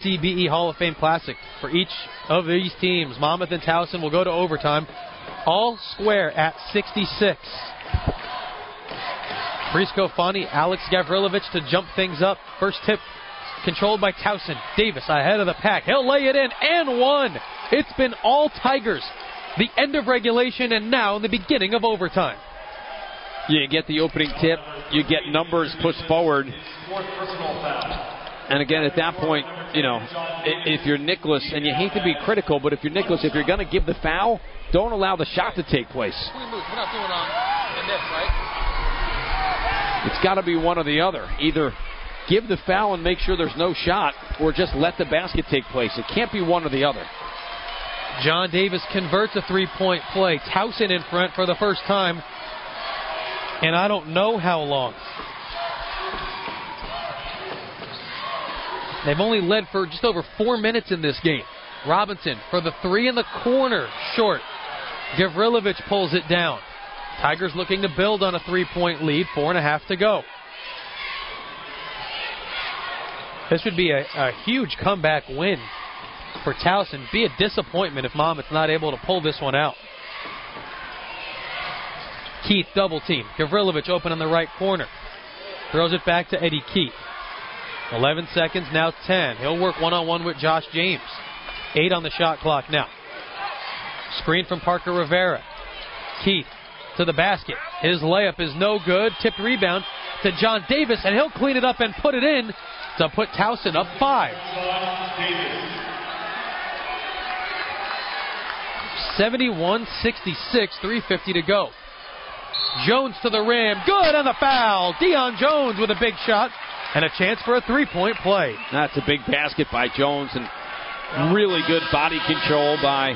CBE Hall of Fame Classic. For each of these teams, Monmouth and Towson will go to overtime. All square at 66. Prisco Fani, Alex Gavrilovich to jump things up. First tip controlled by Towson. Davis ahead of the pack. He'll lay it in and one. It's been all Tigers. The end of regulation and now the beginning of overtime. You get the opening tip. You get numbers pushed forward. And again, at that point, you know, if you're Nicholas, and you hate to be critical, but if you're Nicholas, if you're going to give the foul, don't allow the shot to take place. We're not doing in this, right? It's got to be one or the other. Either give the foul and make sure there's no shot, or just let the basket take place. It can't be one or the other. John Davis converts a three-point play. Towson in front for the first time, and I don't know how long. They've only led for just over 4 minutes in this game. Robinson for the three in the corner, short. Gavrilovich pulls it down. Tigers looking to build on a three-point lead, 4.5 to go. This would be a huge comeback win for Towson. Be a disappointment if Monmouth's not able to pull this one out. Keith double team. Gavrilovich open on the right corner. Throws it back to Eddie Keith. 11 seconds, now 10. He'll work one-on-one with Josh James. 8 on the shot clock now. Screen from Parker Rivera. Keith to the basket. His layup is no good. Tipped rebound to John Davis, and he'll clean it up and put it in to put Towson up 5. 71-66, 3:50 to go. Jones to the rim. Good on the foul. Deion Jones with a big shot and a chance for a three-point play. That's a big basket by Jones and really good body control by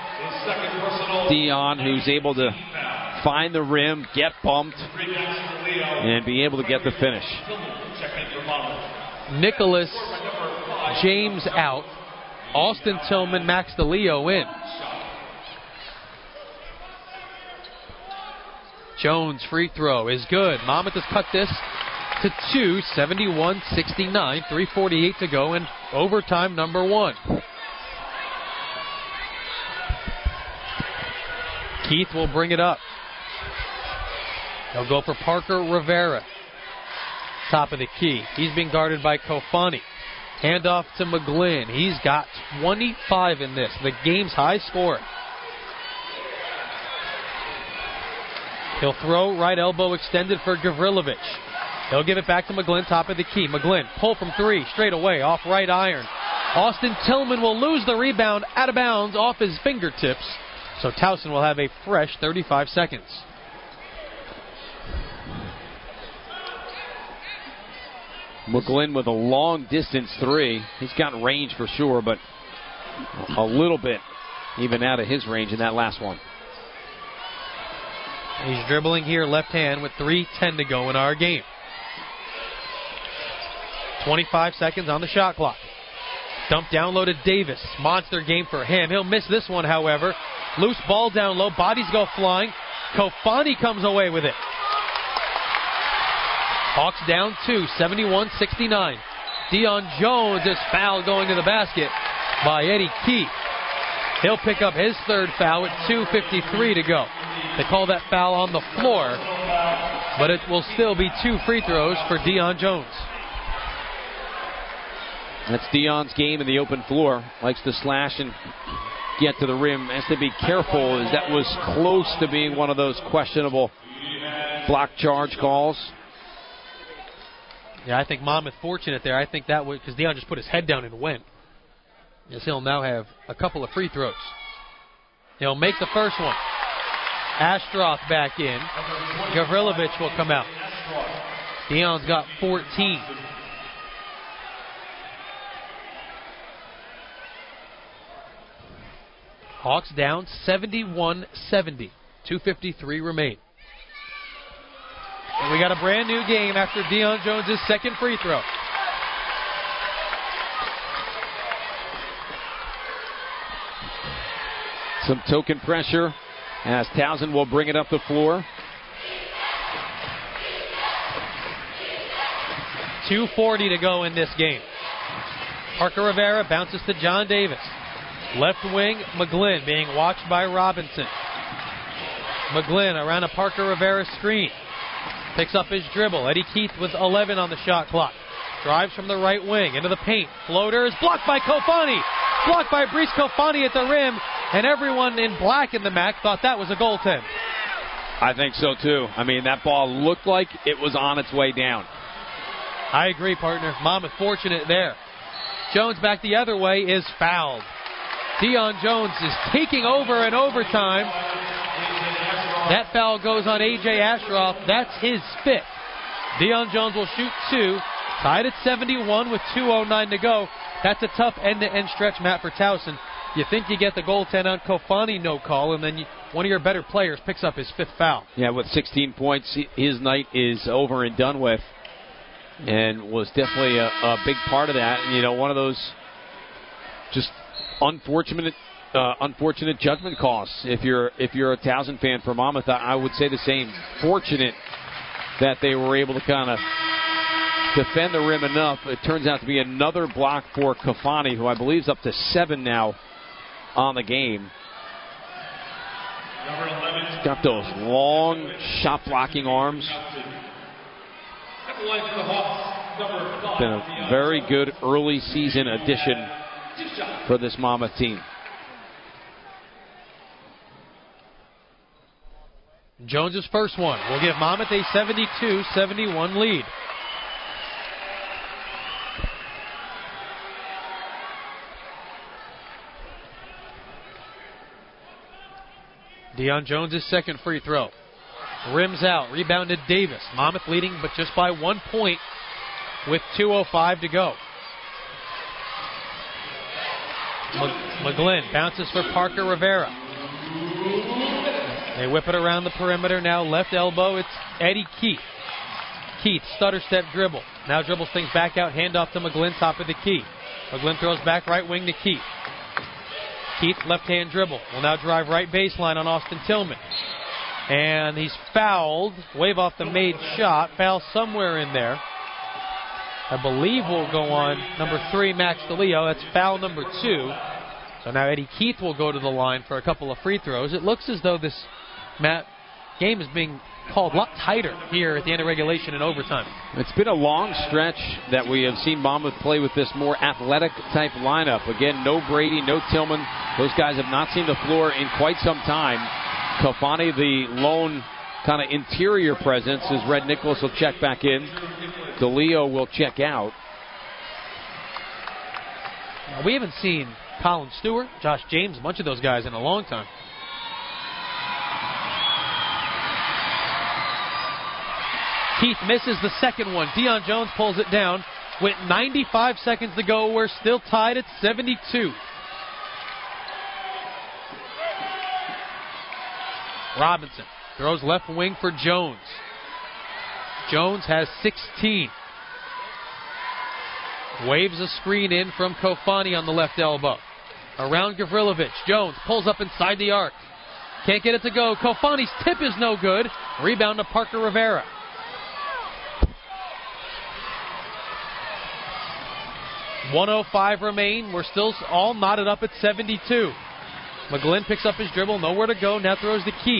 Deion, who's able to find the rim, get bumped, and be able to get the finish. Nicholas, James out. Austin Tillman, Max DeLeo in. Jones' free throw is good. Monmouth has cut this to 2, 71-69, 3:48 to go in overtime number 1. Keith will bring it up. He'll go for Parker Rivera. Top of the key. He's being guarded by Kofani. Handoff to McGlynn. He's got 25 in this, the game's high score. He'll throw right elbow extended for Gavrilovich. He'll give it back to McGlynn, top of the key. McGlynn, pull from 3, straight away, off right iron. Austin Tillman will lose the rebound, out of bounds, off his fingertips. So Towson will have a fresh 35 seconds. McGlynn with a long distance 3. He's got range for sure, but a little bit even out of his range in that last one. He's dribbling here left hand with 3:10 to go in our game. 25 seconds on the shot clock. Dump down low to Davis. Monster game for him. He'll miss this one, however. Loose ball down low. Bodies go flying. Kofani comes away with it. Hawks down 2, 71-69. Deion Jones is fouled going to the basket by Eddie Keith. He'll pick up his third foul with 2:53 to go. They call that foul on the floor, but it will still be 2 free throws for Deion Jones. That's Deion's game in the open floor. Likes to slash and get to the rim. Has to be careful, as that was close to being one of those questionable block charge calls. Yeah, I think Monmouth fortunate there. I think that would, because Deion just put his head down and went. Yes, he'll now have a couple of free throws. He'll make the first one. Ashtroth back in. Gavrilovich will come out. Deion's got 14. Hawks down 71-70. 2:53 remain. And we got a brand new game after Deion Jones' second free throw. Some token pressure as Towson will bring it up the floor. 2:40 to go in this game. Parker Rivera bounces to John Davis. Left wing, McGlynn being watched by Robinson. McGlynn around a Parker Rivera screen. Picks up his dribble. Eddie Keith with 11 on the shot clock. Drives from the right wing into the paint. Floater is blocked by Kofani. Blocked by Brice Kofani at the rim. And everyone in black in the MAC thought that was a goaltend. I think so, too. I mean, that ball looked like it was on its way down. I agree, partner. Monmouth fortunate there. Jones back the other way is fouled. Deion Jones is taking over in overtime. That foul goes on A.J. Asheroff. That's his fifth. Deion Jones will shoot 2. Tied at 71 with 2:09 to go. That's a tough end-to-end stretch, Matt, for Towson. You think you get the goaltend on Kofani, no call, and then one of your better players picks up his fifth foul. Yeah, with 16 points, his night is over and done with, and was definitely a big part of that. And, you know, one of those just unfortunate judgment calls. If you're a Towson fan for Monmouth, I would say the same. Fortunate that they were able to kind of defend the rim enough. It turns out to be another block for Kofani, who I believe is up to 7 now on the game. He's got those long shot blocking arms. Been a very good early season addition for this Monmouth team. Jones's first one will give Monmouth a 72-71 lead. Deion Jones' second free throw. Rims out. Rebounded Davis. Monmouth leading, but just by 1 point with 2:05 to go. McGlynn bounces for Parker Rivera. They whip it around the perimeter now. Left elbow. It's Eddie Keith. Keith, stutter step dribble. Now dribbles things back out. Handoff to McGlynn, top of the key. McGlynn throws back right wing to Keith. Keith, left-hand dribble. Will now drive right baseline on Austin Tillman. And he's fouled. Wave off the made shot. Foul somewhere in there. I believe will go on number 3, Max DeLeo. That's foul number 2. So now Eddie Keith will go to the line for a couple of free throws. It looks as though this game is being called a lot tighter here at the end of regulation and overtime. It's been a long stretch that we have seen Monmouth play with this more athletic type lineup. Again, no Brady, no Tillman. Those guys have not seen the floor in quite some time. Kofani, the lone kind of interior presence, as Red Nicholas will check back in. DeLeo will check out. We haven't seen Colin Stewart, Josh James, a bunch of those guys in a long time. Keith misses the second one. Deion Jones pulls it down. With 95 seconds to go, we're still tied at 72. Robinson throws left wing for Jones. Jones has 16. Waves a screen in from Kofani on the left elbow. Around Gavrilovic. Jones pulls up inside the arc. Can't get it to go. Kofani's tip is no good. Rebound to Parker Rivera. .105 remain. We're still all knotted up at 72. McGlynn picks up his dribble. Nowhere to go. Now throws the key.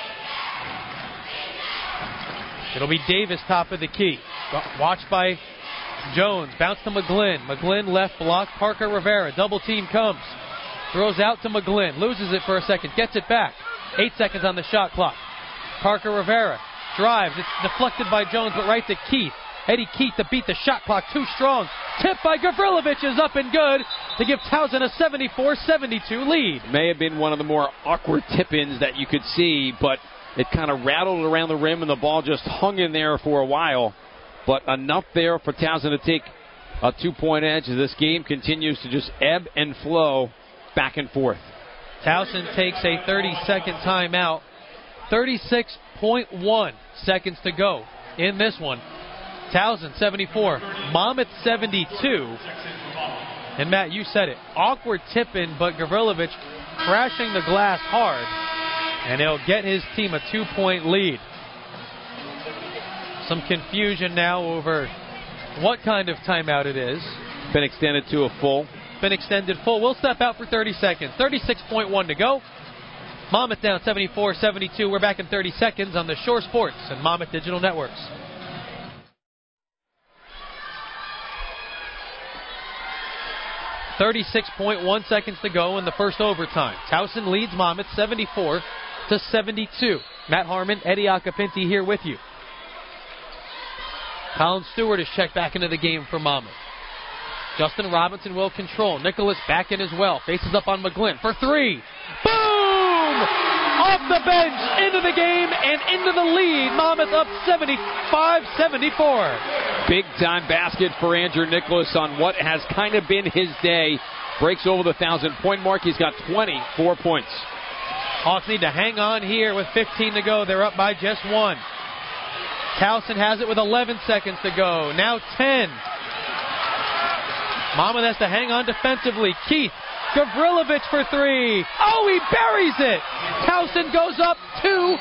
It'll be Davis top of the key. Watched by Jones. Bounce to McGlynn. McGlynn left block. Parker Rivera. Double team comes. Throws out to McGlynn. Loses it for a second. Gets it back. 8 seconds on the shot clock. Parker Rivera drives. It's deflected by Jones, but right to Keith. Eddie Keith to beat the shot clock too strong. Tipped by Gavrilovic is up and good to give Towson a 74-72 lead. May have been one of the more awkward tip-ins that you could see, but it kind of rattled around the rim and the ball just hung in there for a while. But enough there for Towson to take a 2-point edge as this game continues to just ebb and flow back and forth. Towson takes a 30-second timeout. 36.1 seconds to go in this one. Towson 74, Monmouth 72. And Matt, you said it. Awkward tip-in, but Gavrilovic crashing the glass hard. And he'll get his team a 2-point lead. Some confusion now over what kind of timeout it is. Been extended to a full. Been extended full. We'll step out for 30 seconds. 36.1 to go. Monmouth down 74-72. We're back in 30 seconds on the Shore Sports and Monmouth Digital Networks. .1 seconds to go in the first overtime. Towson leads Monmouth 74-72. Matt Harmon, Eddie Acapinti here with you. Colin Stewart is checked back into the game for Monmouth. Justin Robinson will control. Nicholas back in as well. Faces up on McGlynn for three. Boom! Off the bench, into the game, and into the lead. Monmouth up 75-74. Big time basket for Andrew Nicholas on what has kind of been his day. Breaks over the 1,000-point mark. He's got 24 points. Hawks need to hang on here with 15 to go. They're up by just one. Towson has it with 11 seconds to go. Now 10. Monmouth has to hang on defensively. Keith Gavrilovic for three. Oh, he buries it. Towson goes up to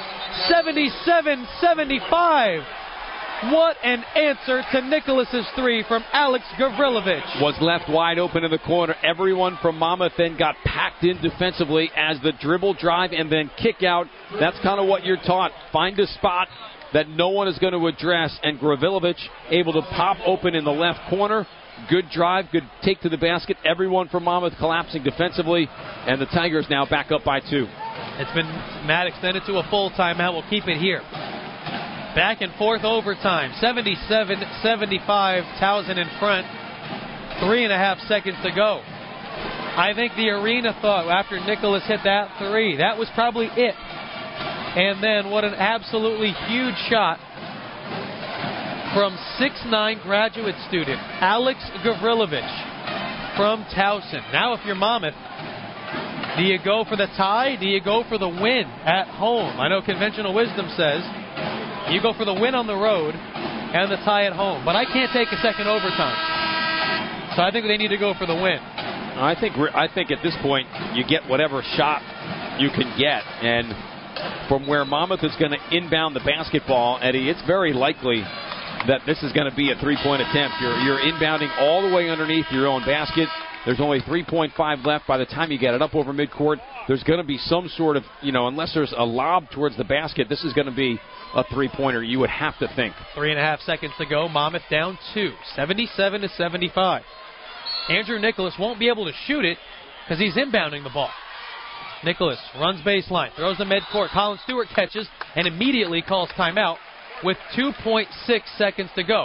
77-75. What an answer to Nicholas's three from Alex Gavrilovic. Was left wide open in the corner. Everyone from Monmouth then got packed in defensively as the dribble, drive, and then kick out. That's kind of what you're taught. Find a spot that no one is going to address, and Gavrilovic able to pop open in the left corner. Good drive, good take to the basket. Everyone from Monmouth collapsing defensively, and the Tigers now back up by two. It's been, Matt, extended to a full timeout. We'll keep it here. Back and forth overtime. 77-75, Towson in front. 3.5 seconds to go. I think the arena thought after Nicholas hit that three, that was probably it. And then what an absolutely huge shot from 6'9" graduate student Alex Gavrilovic from Towson. Now if you're Monmouth, do you go for the tie? Do you go for the win at home? I know conventional wisdom says you go for the win on the road and the tie at home. But I can't take a second overtime. So I think they need to go for the win. I think at this point you get whatever shot you can get. And from where Monmouth is going to inbound the basketball, Eddie, it's very likely that this is going to be a three-point attempt. You're inbounding all the way underneath your own basket. There's only 3.5 left. By the time you get it up over midcourt, there's going to be some sort of, unless there's a lob towards the basket, this is going to be a three-pointer, you would have to think. 3.5 seconds to go. Monmouth down 2, 77-75. Andrew Nicholas won't be able to shoot it because he's inbounding the ball. Nicholas runs baseline, throws the midcourt. Colin Stewart catches and immediately calls timeout with 2.6 seconds to go.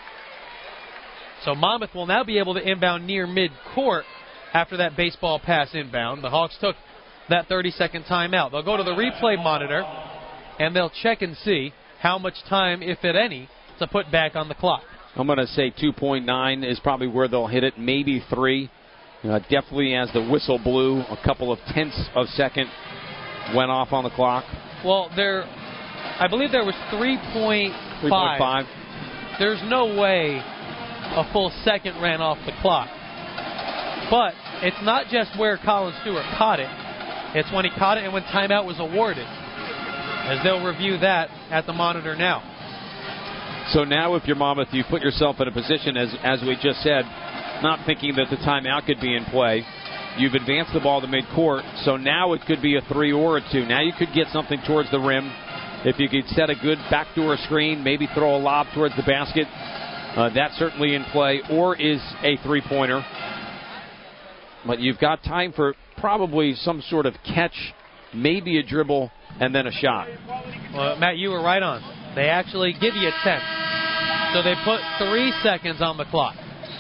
So Monmouth will now be able to inbound near midcourt after that baseball pass inbound. The Hawks took that 30-second timeout. They'll go to the replay monitor, and they'll check and see how much time, if at any, to put back on the clock. I'm going to say 2.9 is probably where they'll hit it, maybe 3. Definitely as the whistle blew, a couple of tenths of second went off on the clock. Well, I believe there was 3.5. There's no way a full second ran off the clock. But it's not just where Colin Stewart caught it. It's when he caught it and when timeout was awarded, as they'll review that at the monitor now. So now if you're Monmouth, you put yourself in a position, as we just said, not thinking that the timeout could be in play. You've advanced the ball to midcourt, so now it could be a 3 or a 2. Now you could get something towards the rim. If you could set a good backdoor screen, maybe throw a lob towards the basket, that's certainly in play, or is a three-pointer. But you've got time for probably some sort of catch, maybe a dribble, and then a shot. Well, Matt, you were right on. They actually give you a 10. So they put 3 seconds on the clock.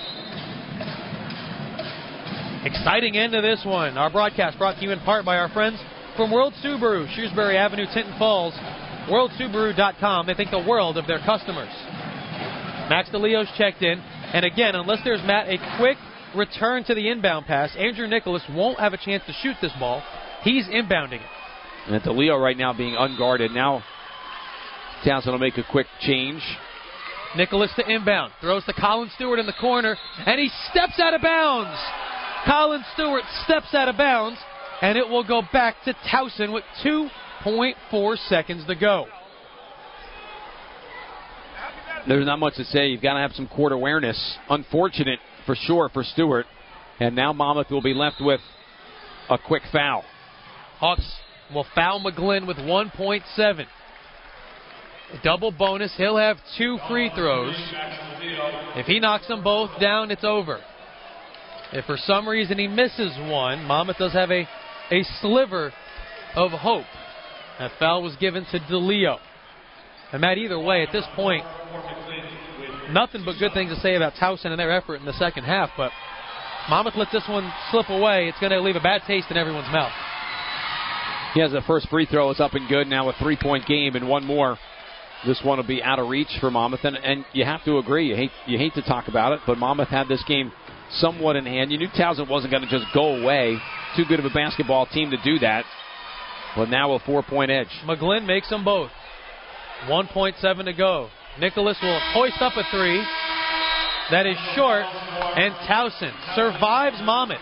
Exciting end to this one. Our broadcast brought to you in part by our friends from World Subaru, Shrewsbury Avenue, Tinton Falls. WorldSubaru.com. They think the world of their customers. Max DeLeo's checked in. And again, unless there's, Matt, a quick return to the inbound pass, Andrew Nicholas won't have a chance to shoot this ball. He's inbounding it. And DeLeo right now being unguarded. Now Towson will make a quick change. Nicholas to inbound. Throws to Colin Stewart in the corner. And he steps out of bounds. Colin Stewart steps out of bounds. And it will go back to Towson with 2.4 seconds to go. There's not much to say. You've got to have some court awareness. Unfortunate for sure for Stewart. And now Monmouth will be left with a quick foul. Hawks will foul McGlynn with 1.7. Double bonus. He'll have 2 free throws. If he knocks them both down, it's over. If for some reason he misses one, Monmouth does have a sliver of hope. That foul was given to DeLeo. And Matt, either way, at this point, nothing but good things to say about Towson and their effort in the second half, but Monmouth let this one slip away. It's going to leave a bad taste in everyone's mouth. He has the first free throw. It's up and good. Now a 3-point game and one more. This one will be out of reach for Monmouth. And you have to agree. You hate to talk about it, but Monmouth had this game somewhat in hand. You knew Towson wasn't going to just go away. Too good of a basketball team to do that. But now a 4-point edge. McGlynn makes them both. 1.7 to go. Nicholas will hoist up a 3. That is short. And Towson survives Monmouth.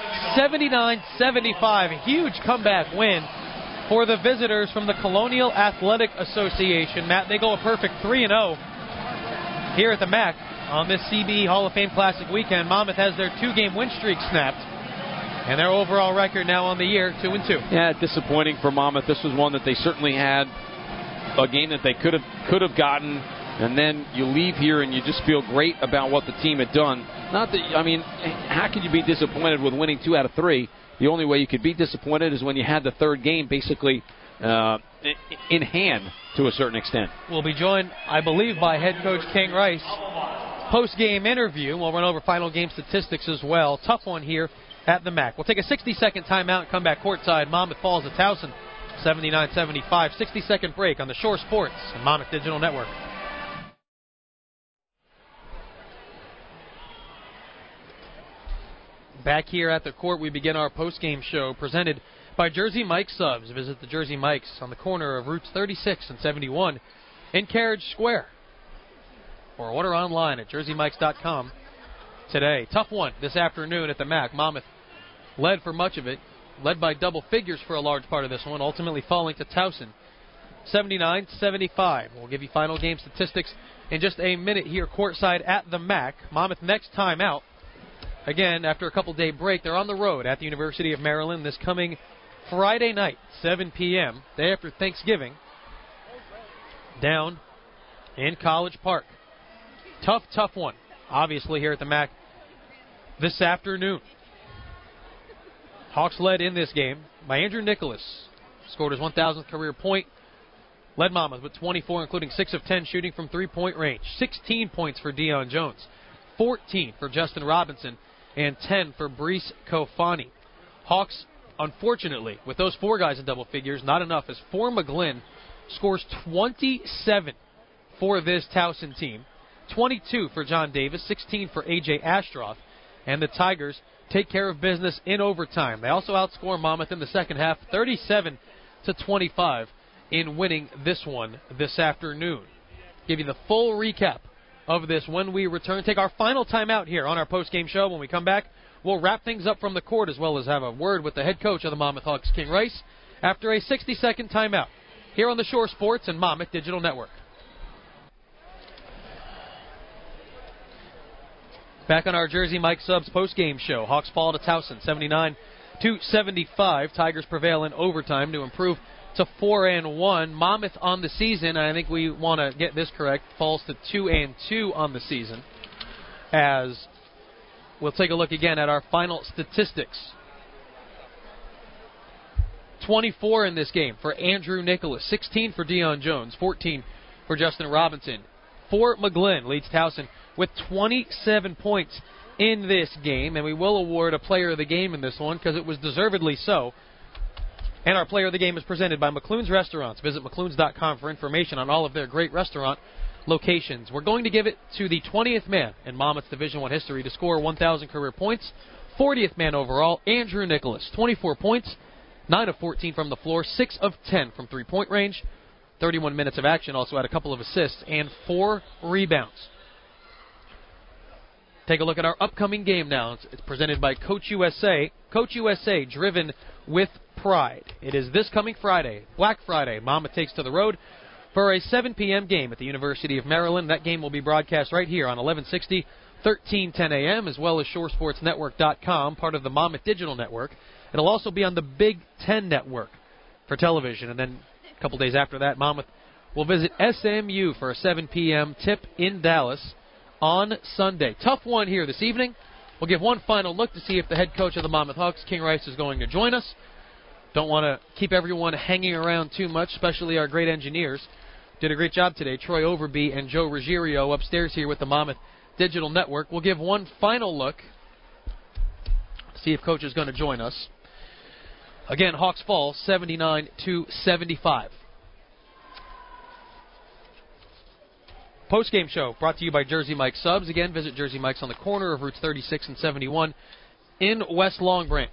79-75. A huge comeback win for the visitors from the Colonial Athletic Association. Matt, they go a perfect 3-0 here at the MAC on this CBE Hall of Fame Classic weekend. Monmouth has their 2-game win streak snapped, and their overall record now on the year 2-2. Yeah, disappointing for Monmouth. This was one that they certainly had a game that they could have gotten, and then you leave here and you just feel great about what the team had done. Not that, I mean, how could you be disappointed with winning 2 out of 3? The only way you could be disappointed is when you had the third game basically in hand to a certain extent. We'll be joined, I believe, by head coach King Rice. Post-game interview. We'll run over final game statistics as well. Tough one here at the MAC. We'll take a 60-second timeout and come back courtside. Monmouth falls to Towson, 79-75. 60-second break on the Shore Sports and Monmouth Digital Network. Back here at the court, we begin our post-game show presented by Jersey Mike's Subs. Visit the Jersey Mike's on the corner of Routes 36 and 71 in Carriage Square. Or order online at jerseymikes.com today. Tough one this afternoon at the MAC. Monmouth led for much of it, led by double figures for a large part of this one, ultimately falling to Towson, 79-75. We'll give you final game statistics in just a minute here courtside at the MAC. Monmouth next time out. Again, after a couple-day break, they're on the road at the University of Maryland this coming Friday night, 7 p.m., day after Thanksgiving, down in College Park. Tough one, obviously, here at the MAC this afternoon. Hawks led in this game by Andrew Nicholas. Scored his 1,000th career point. Led Monmouth with 24, including 6 of 10 shooting from three-point range. 16 points for Deion Jones. 14 for Justin Robinson. And 10 for Brees Kofani. Hawks, unfortunately, with those 4 guys in double figures, not enough, as For McGlynn scores 27 for this Towson team. 22 for John Davis, 16 for A.J. Ashtroff. And the Tigers take care of business in overtime. They also outscore Monmouth in the second half, 37-25 in winning this one this afternoon. Give you the full recap of this when we return. Take our final timeout here on our post-game show. When we come back, we'll wrap things up from the court as well as have a word with the head coach of the Monmouth Hawks, King Rice, after a 60-second timeout here on the Shore Sports and Monmouth Digital Network. Back on our Jersey Mike Subs post-game show. Hawks fall to Towson, 79-75. Tigers prevail in overtime to improve to 4-1. Monmouth on the season, I think we want to get this correct, falls to 2-2 on the season. As we'll take a look again at our final statistics. 24 in this game for Andrew Nicholas, 16 for Deion Jones, 14 for Justin Robinson. For McGlynn leads Towson with 27 points in this game, and we will award a player of the game in this one because it was deservedly so. And our player of the game is presented by McClune's Restaurants. Visit McClune's.com for information on all of their great restaurant locations. We're going to give it to the 20th man in Monmouth's Division I history to score 1,000 career points. 40th man overall, Andrew Nicholas. 24 points, 9 of 14 from the floor, 6 of 10 from three-point range. 31 minutes of action, also had a couple of assists, and 4 rebounds. Take a look at our upcoming game now. It's presented by Coach USA. Coach USA, driven with pride. It is this coming Friday, Black Friday. Monmouth takes to the road for a 7 p.m. game at the University of Maryland. That game will be broadcast right here on 1160 13:10 a.m., as well as ShoreSportsNetwork.com, part of the Monmouth Digital Network. It'll also be on the Big Ten Network for television. And then a couple days after that, Monmouth will visit SMU for a 7 p.m. tip in Dallas on Sunday. Tough one here this evening. We'll give one final look to see if the head coach of the Monmouth Hawks, King Rice, is going to join us. Don't want to keep everyone hanging around too much, especially our great engineers. Did a great job today. Troy Overby and Joe Ruggiero upstairs here with the Monmouth Digital Network. We'll give one final look, see if coach is going to join us. Again, Hawks fall 79-75. Post-game show brought to you by Jersey Mike's Subs. Again, visit Jersey Mike's on the corner of routes 36 and 71 in West Long Branch.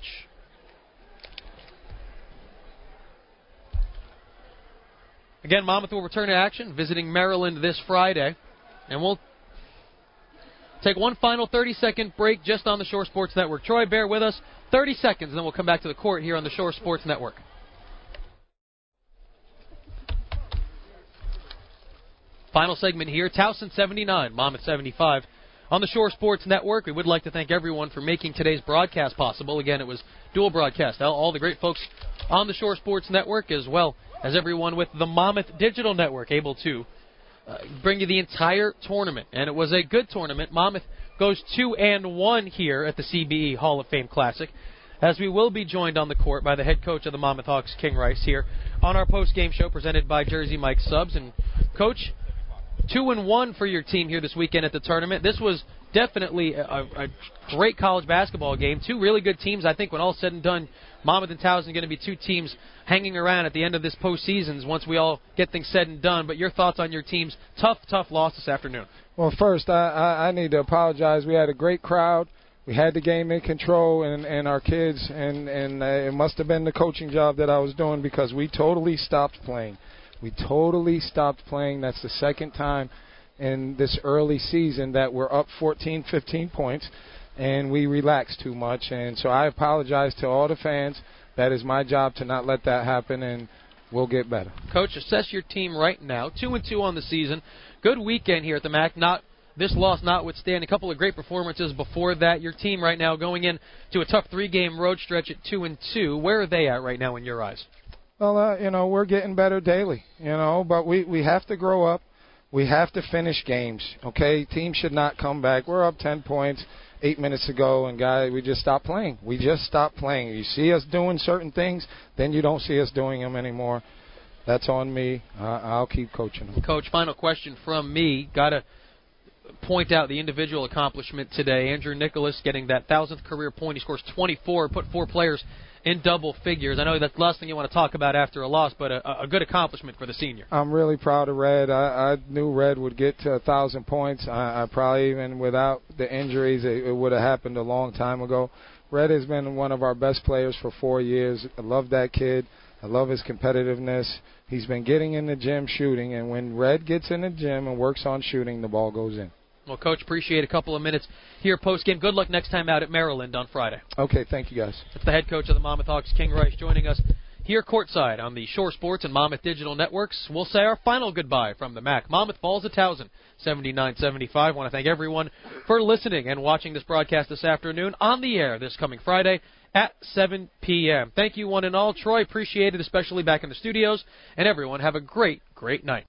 Again, Monmouth will return to action, visiting Maryland this Friday. And we'll take one final 30-second break just on the Shore Sports Network. Troy, bear with us. 30 seconds, and then we'll come back to the court here on the Shore Sports Network. Final segment here, Towson 79, Monmouth 75. On the Shore Sports Network, we would like to thank everyone for making today's broadcast possible. Again, it was dual broadcast. All the great folks on the Shore Sports Network, as well as everyone with the Monmouth Digital Network, able to bring you the entire tournament. And it was a good tournament. Monmouth goes 2-1 here at the CBE Hall of Fame Classic, as we will be joined on the court by the head coach of the Monmouth Hawks, King Rice, here on our post-game show presented by Jersey Mike's Subs. And, Coach, 2-1 for your team here this weekend at the tournament. This was definitely a great college basketball game. Two really good teams. I think when all said and done, Monmouth and Towson are going to be two teams hanging around at the end of this postseason once we all get things said and done. But your thoughts on your team's tough loss this afternoon? Well, first, I need to apologize. We had a great crowd. We had the game in control, and our kids, and it must have been the coaching job that I was doing, because we totally stopped playing. We totally stopped playing. That's the second time in this early season that we're up 14, 15 points, and we relaxed too much. And so I apologize to all the fans. That is my job to not let that happen, and we'll get better. Coach, assess your team right now. 2-2 on the season. Good weekend here at the MAC. Not this loss notwithstanding. A couple of great performances before that. Your team right now going in to a tough 3-game road stretch at 2-2. Where are they at right now in your eyes? Well, we're getting better daily, but we have to grow up. We have to finish games, okay? Teams should not come back. We're up 10 points 8 minutes ago, and, guys, we just stopped playing. We just stopped playing. You see us doing certain things, then you don't see us doing them anymore. That's on me. I'll keep coaching them. Coach, final question from me. Got to point out the individual accomplishment today. Andrew Nicholas getting that 1,000th career point. He scores 24, put 4 players in double figures. I know that's the last thing you want to talk about after a loss, but a good accomplishment for the senior. I'm really proud of Red. I knew Red would get to 1,000 points. I probably, even without the injuries, it would have happened a long time ago. Red has been one of our best players for 4 years. I love that kid. I love his competitiveness. He's been getting in the gym shooting, and when Red gets in the gym and works on shooting, the ball goes in. Well, Coach, appreciate a couple of minutes here post-game. Good luck next time out at Maryland on Friday. Okay, thank you, guys. That's the head coach of the Monmouth Hawks, King Rice, joining us here courtside on the Shore Sports and Monmouth Digital Networks. We'll say our final goodbye from the MAC. Monmouth falls to Towson, 79-75. I want to thank everyone for listening and watching this broadcast this afternoon on the air this coming Friday at 7 p.m. Thank you, one and all. Troy, appreciate it, especially back in the studios. And everyone, have a great, great night.